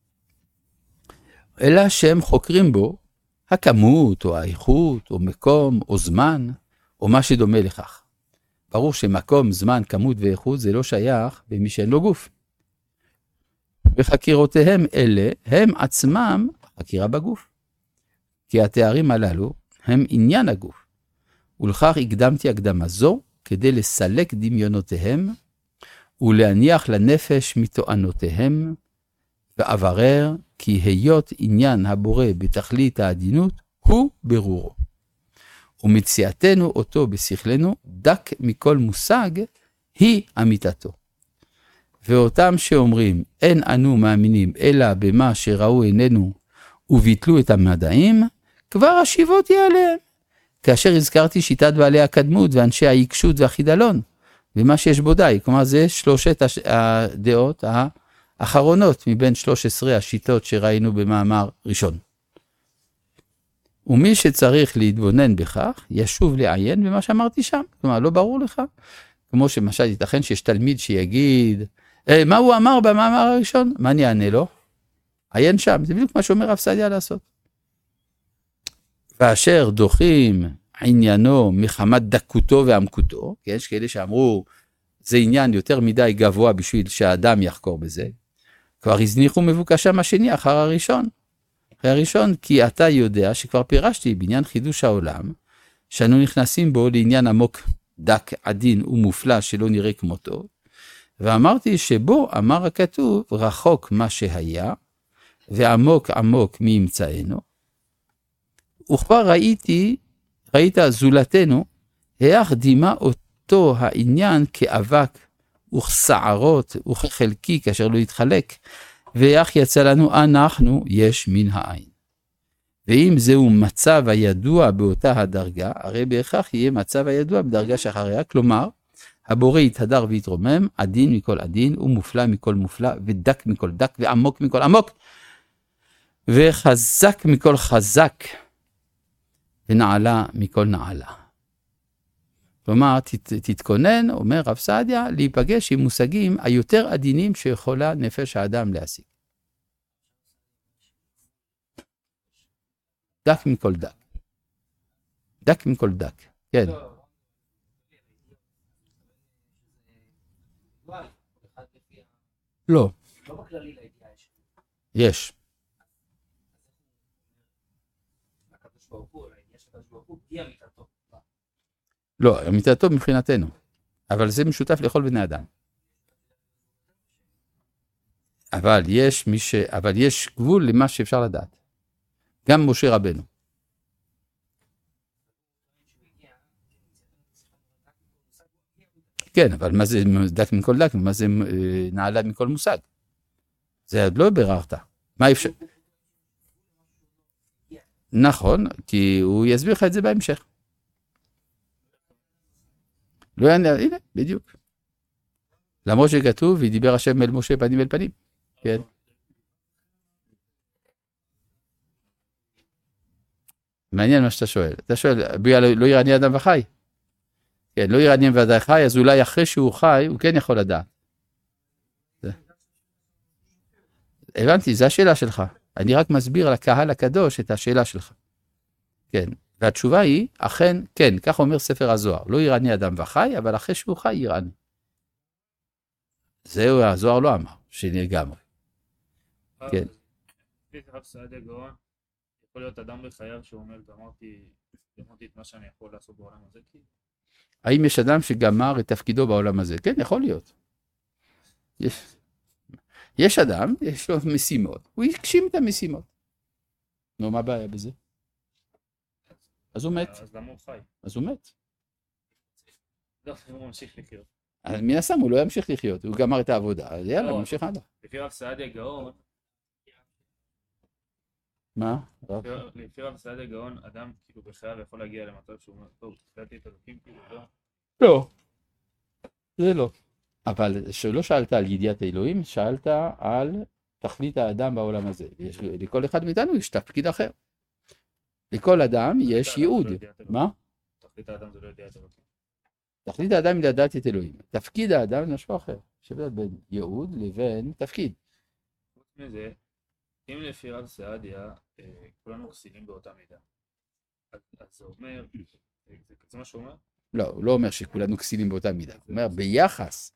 אלא שהם חוקרים בו הכמות או האיכות או מקום או זמן או מה שדומה לכך. ברור שמקום, זמן, כמות ואיכות זה לא שייך במי שאין לו גוף. וחקירותיהם אלה הם עצמם חקירה בגוף. כי התארים הללו הם עניין הגוף. ולכך הקדמתי הקדמה זו כדי לסלק דמיונותיהם ולהניח לנפש מתואנותיהם ואברר כי היות עניין הבורא בתכלית העדינות הוא ברורו. ומציאתנו אותו בשכלנו דק מכל מושג היא אמיתתו. ואותם שאומרים אין אנו מאמינים אלא במה שראו עינינו וביטלו את המדעים, כבר השיבותי עליהם. כאשר הזכרתי שיטת בעלי הקדמות ואנשי העיקשות והחידלון, ומה שיש בו די, כלומר זה שלושת הדעות האחרונות מבין 13 השיטות שראינו במאמר ראשון. ומי שצריך להתבונן בכך, ישוב לעיין במה שאמרתי שם. כלומר, לא ברור לך? כמו שמשל ייתכן שיש תלמיד שיגיד, מה הוא אמר במאמר הראשון? מה אני אענה לו? עיין שם, זה בדיוק מה שאומר רב סעדיה לעשות. ואשר דוחים עניינו מחמת דקותו ועמקותו, כי יש כאלה שאמרו, זה עניין יותר מדי גבוה בשביל שהאדם יחקור בזה, כבר הזניחו מבוקשם השני אחר הראשון. אחרי הראשון, כי אתה יודע שכבר פירשתי בעניין חידוש העולם, שאנו נכנסים בו לעניין עמוק דק, עדין ומופלא שלא נראה כמותו, ואמרתי שבו אמר הכתוב רחוק מה שהיה, ועמוק עמוק מי ימצאנו, וכבר ראית זולתנו, היח דימה אותו העניין כאבק וכסערות וכחלקי כאשר לא יתחלק, והיח יצא לנו אנחנו יש מן העין. ואם זהו מצב הידוע באותה הדרגה, הרי בהכרח יהיה מצב הידוע בדרגה שאחריה, כלומר, הבורא יתהדר ויתרומם, עדין מכל עדין, ומופלא מכל מופלא, ודק מכל דק, ועמוק מכל עמוק, וחזק מכל חזק, ונעלה מכל נעלה. כלומר, תתכונן, אומר רב סעדיה, להיפגש עם מושגים היותר עדינים שיכולה נפש האדם להשיג. דק מכל דק. דק מכל דק, כן. לא. לא בכללי לידיעה יש. הקדוש ברוך הוא, יש הקדוש ברוך הוא, היא אמיתתו. לא, אמיתתו מבחינתנו. אבל זה משותף לכל בני אדם. אבל יש גבול למה שאפשר לדעת. גם משה רבנו. כן, אבל מה זה דק מכל דק? מה זה נעלה מכל מושג? זה עוד לא בררת. מה אפשר? נכון, כי הוא יסביר לך את זה בהמשך. לא יענה, הנה, בדיוק. למרות שכתוב, וידיבר השם אל משה פנים אל פנים. כן. מעניין מה שאתה שואל. אתה שואל, לא יראה אדם וחי? כן, לא יראה אדם וחי, אז אולי אחרי שהוא חי, הוא כן יכול לדעת. הבנתי, זו השאלה שלך. אני רק מסביר לקהל הקדוש את השאלה שלך. כן, והתשובה היא, אכן, כן, כך אומר ספר הזוהר. לא יראה אדם וחי, אבל אחרי שהוא חי יראה. זהו, הזוהר לא אמר, שנגמרי. כן. רב סעדיה גאון, יכול להיות אדם בחייו שאומר, גמרתי את מה שאני יכול לעשות בעולם הזה? האם יש אדם שגמר את תפקידו בעולם הזה? כן, יכול להיות. יש אדם, יש לו משימות, הוא יקשים את המשימות. נו, מה הבעיה בזה? אז הוא מת. אז למה הוא חי? אז הוא מת. לא, הוא ממשיך לחיות. אז מן הסתם הוא לא ימשיך לחיות, הוא גמר את העבודה, אז יאללה, הוא ממשיך הלאה. לפי רב סעדיה גאון, מה? לפי רב סעדיה גאון, אדם כאילו בחייו יכול להגיע למצב שהוא אומר, טוב, תפלאתי את אלוקים, כאילו לא. לא. זה לא. אבל שלא שאלת על ידיעת האלוהים, שאלת על תכלית האדם בעולם הזה. לכל אחד מאיתנו יש תפקיד אחר. לכל אדם יש ייעוד. מה? תכלית האדם זה לא ידיעת אלוקים. תכלית האדם היא לדעת את אלוהים. תפקיד האדם זה משהו אחר. שבט בין ייעוד לבין תפקיד. חוץ מזה, אם לפי רב סעדיה, כולנו כסילים באותה מידה. אז זה אומר, זה מה שהוא אומר? לא, הוא לא אומר שכולנו כסילים באותה מידה. הוא אומר, ביחס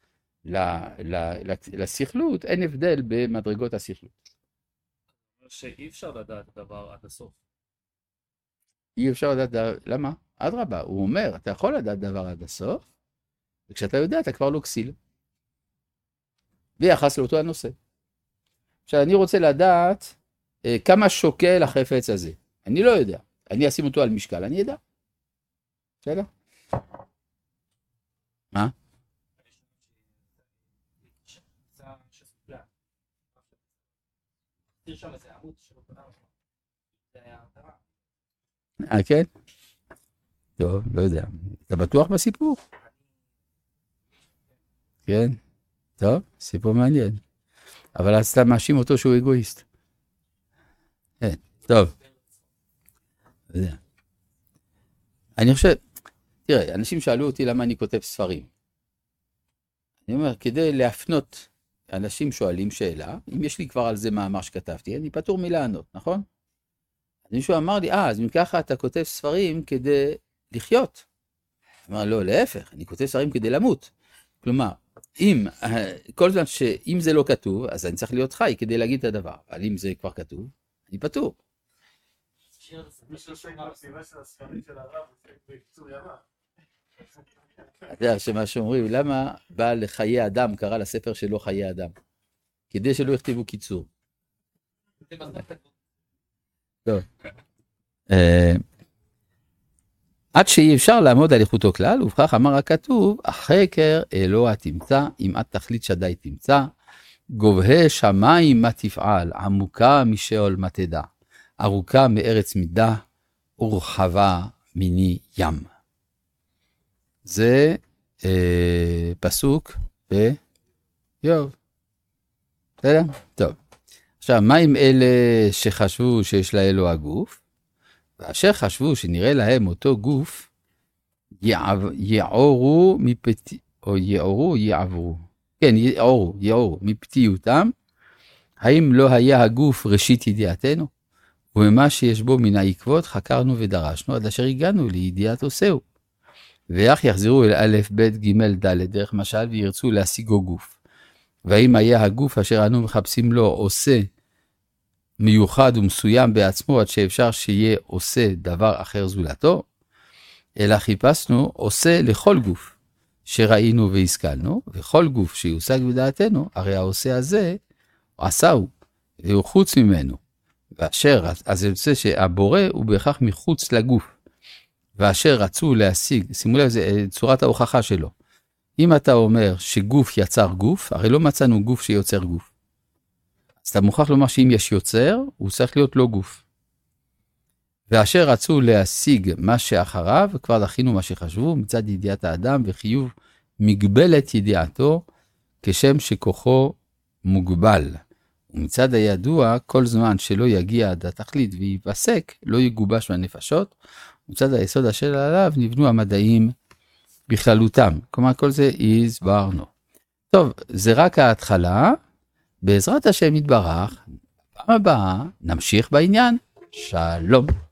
לסכלות, אין הבדל במדרגות הסכלות. שאי אפשר לדעת דבר עד הסוף. אי אפשר לדעת, למה? אדרבה, הוא אומר, אתה יכול לדעת דבר עד הסוף, וכשאתה יודע, אתה כבר לא כסיל. ביחס לאותו הנושא. עכשיו, אני רוצה לדעת כמה שוקל החפץ הזה. אני לא יודע. אני אשים אותו על משקל, אני יודע. בסדר? מה? כן? טוב, לא יודע. אתה בטוח בסיפור? כן? טוב, סיפור מעניין. אבל אז אתה מאשים אותו שהוא אגואיסט. כן, טוב. לא יודע. אני חושב, תראה, אנשים שאלו אותי למה אני כותב ספרים. אני אומר, כדי להפנות, אנשים שואלים שאלה, אם יש לי כבר על זה מאמר שכתבתי, אני פטור מלענות, נכון? מישהו אמר לי, אז אם ככה אתה כותב ספרים כדי לחיות. אמר, לא, להפך, אני כותב ספרים כדי למות. כלומר, כל זמן שאם זה לא כתוב, אז אני צריך להיות חי כדי להגיד את הדבר. אבל אם זה כבר כתוב, אני פטור. אתה יודע שמה שאומרים, למה בא לחיי אדם קרא לספר שלו חיי אדם? כדי שלא יכתבו קיצור. טוב. עד שאי אפשר לעמוד על איכותו כלל, ובכך אמר הכתוב, החקר אלוה תמצא, אם את תכלית שדי תמצא, גובהה שמיים מה תפעל, עמוקה משאול מה תדע, ארוכה מארץ מידה, ורחבה מיני ים. זה פסוק באיוב. בסדר? טוב. עכשיו, מה עם אלה שחשבו שיש לאלוה גוף? ואשר חשבו שנראה להם אותו גוף, יעורו מפתי, או יעברו. כן, יעורו מפתיותם. האם לא היה הגוף ראשית ידיעתנו? וממה שיש בו מן העקבות חקרנו ודרשנו, עד אשר הגענו לידיעת עושהו. ואך יחזרו אל א', ב', ג', ד', דרך משל, וירצו להשיגו גוף. והאם היה הגוף אשר אנו מחפשים לו עושה מיוחד ומסוים בעצמו, עד שאפשר שיהיה עושה דבר אחר זולתו, אלא חיפשנו עושה לכל גוף שראינו והשכלנו, וכל גוף שיושג בדעתנו, הרי העושה הזה עשהו, והוא חוץ ממנו. ואשר, אז זה יוצא שהבורא הוא בהכרח מחוץ לגוף, ואשר רצו להשיג, שימו לב, זה צורת ההוכחה שלו. אם אתה אומר שגוף יצר גוף, הרי לא מצאנו גוף שיוצר גוף. אז אתה מוכרח לומר שאם יש יוצר, הוא צריך להיות לא גוף. ואשר רצו להשיג מה שאחריו, וכבר דחינו מה שחשבו, מצד ידיעת האדם וחיוב מגבלת ידיעתו, כשם שכוחו מוגבל. ומצד הידוע, כל זמן שלא יגיע עד התכלית ויפסק, לא יגובש מהנפשות, ומצד היסוד אשר עליו נבנו המדעים בכללותם. כלומר, כל זה הסברנו. טוב, זה רק ההתחלה. בעזרת השם יתברך, בפעם הבאה נמשיך בעניין. שלום.